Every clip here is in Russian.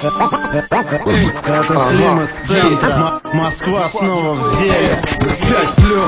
Это Слим из центра, Москва снова в деле. 5 плюс.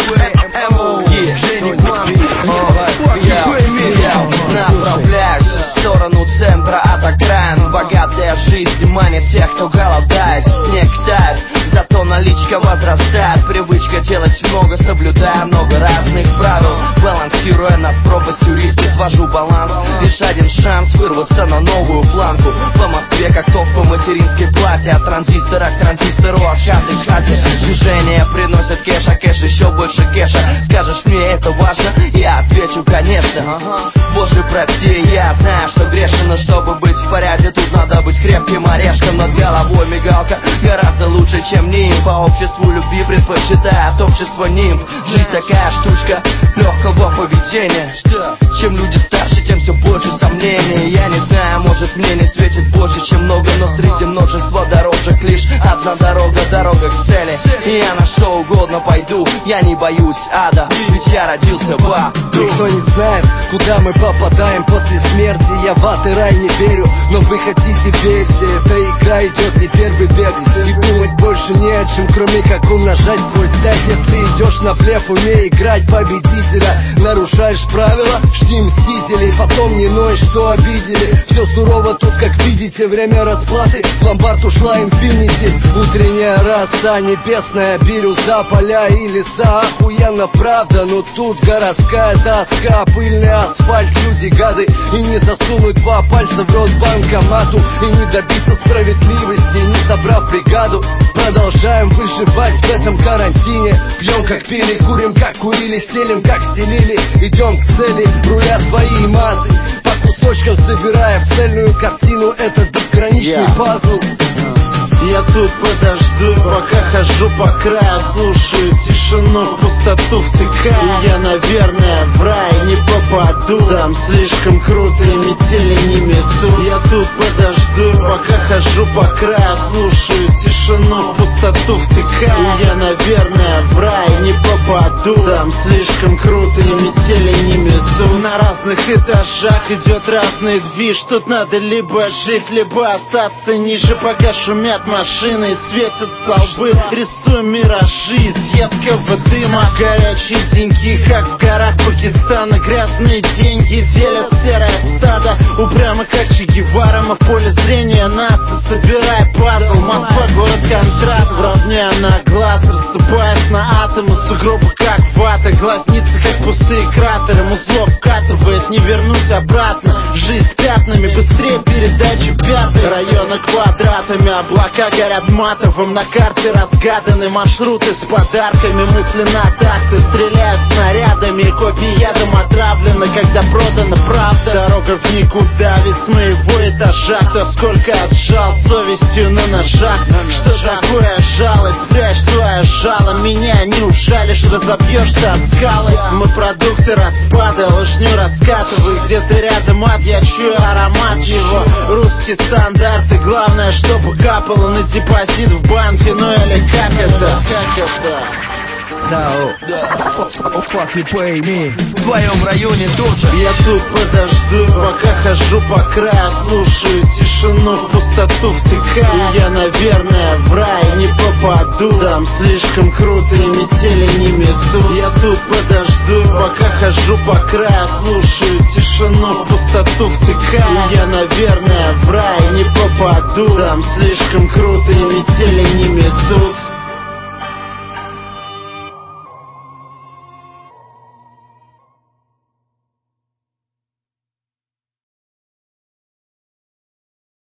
Я направляюсь в сторону центра от окраин. Богатая жизнь манит тех, кто голодает. Снег тает, зато наличка возрастает. Привычка делать много, соблюдая много разных правил. Балансируя над пропастью риски, свожу баланс. Лишь один шанс вырваться на новую планку. По Москве как ток по материнской плате. От транзистора к транзистору, от хаты к хате. Движение приносит кэш, а кэш еще больше кэша. Скажешь мне это важно? Я отвечу конечно. Боже прости, я знаю, что грешен, но чтобы быть в порядке, тут надо быть крепким орешком. Над головой мигалка гораздо лучше, чем нимб. По обществу любви предпочитает общество нимб. Жизнь такая штучка легкого поведения. Чем люди старше, тем все больше сомнений. Я не знаю, может мне не светит больше, чем много, но среди множества дорожек лишь одна дорога, дорога к цели. И я на что угодно пойду, я не боюсь ада, ведь я родился в аду. Никто не знает, куда мы попадаем после смерти. Я в ад и рай не верю, но вы хотите верить. Эта игра идет не первый век, и думать больше не о чем, кроме как умножать свой стек. Если идешь на блеф, умей играть победителя. Нарушаешь правила, жди мстителей. Потом не ноешь, что обидели. Все сурово тут, как видите, время расплаты. В ломбард ушла инфинити. Утренняя роса, небесная бирюза, поля и леса. Охуенно правда, но тут городская тоска. Пыльный асфальт, люди гады. И не засунуть два пальца в рот банкомату. И не добиться справедливости, не собрав бригаду. Продолжаем выживать в этом карантине. Пьем как пили, курим как курили, стелим как стелили. Идем к цели, руля свои массы. По кусочкам собирая в цельную картину этот безграничный пазл. Я тут подожду, пока хожу по краю, слушаю тишину, пустоту втыкаю. Я, наверное, в рай не попаду, там слишком круто и метели не мету. Я тут подожду, пока хожу по краю, слушаю тишину, пустоту втыкаю. Я, наверное, в рай не попаду, там слишком круто и метели не мету. На разных этажах идет разный движ, тут надо либо жить, либо остаться ниже, пока шумят машины, светят столбы. Рисуем миражи из едкого дыма. Горячие деньги, как в горах Пакистана. Грязные деньги делят серое стадо. Упрямо как Че Гевара, мы в поле зрения НАСА. Собирай пазл, Москва город контраст. Равняя на глаз, рассыпаясь на атомы. Сугробы как вата, глазницы как пустые кратеры. Музло вкатывает, не вернуть обратно. Жизнь с пятнами, быстрее передачи пятой. Районы квадратами, облака горят матовым. На карте разгаданы маршруты с подарками. Мысли на такты, стреляют снарядами. Копии ядом отравлены, когда продана правда. Дорога в никуда, ведь с моего этажа кто сколько отжал совестью на ножах. Что такое жалость? Прячь свое жало. Меня не ужалишь, разобьешься от скалы. Мы продукты распада, лыжню раскатывай. Где-то рядом ад, я чую аромат его. Русские стандарты, главное, чтобы капало на депозит в банке. Ну или как это? В твоем районе тоже. Я тут подожду, пока хожу по краю, слушаю тишину, пустоту втыкаю. Я, наверное, в рай не попаду, там слишком круто и метели не мету. Я тут подожду, пока хожу по краю, слушаю тишину, пустоту втыкаю. Я, наверное, в рай не попаду, там слишком круто и метели не метут.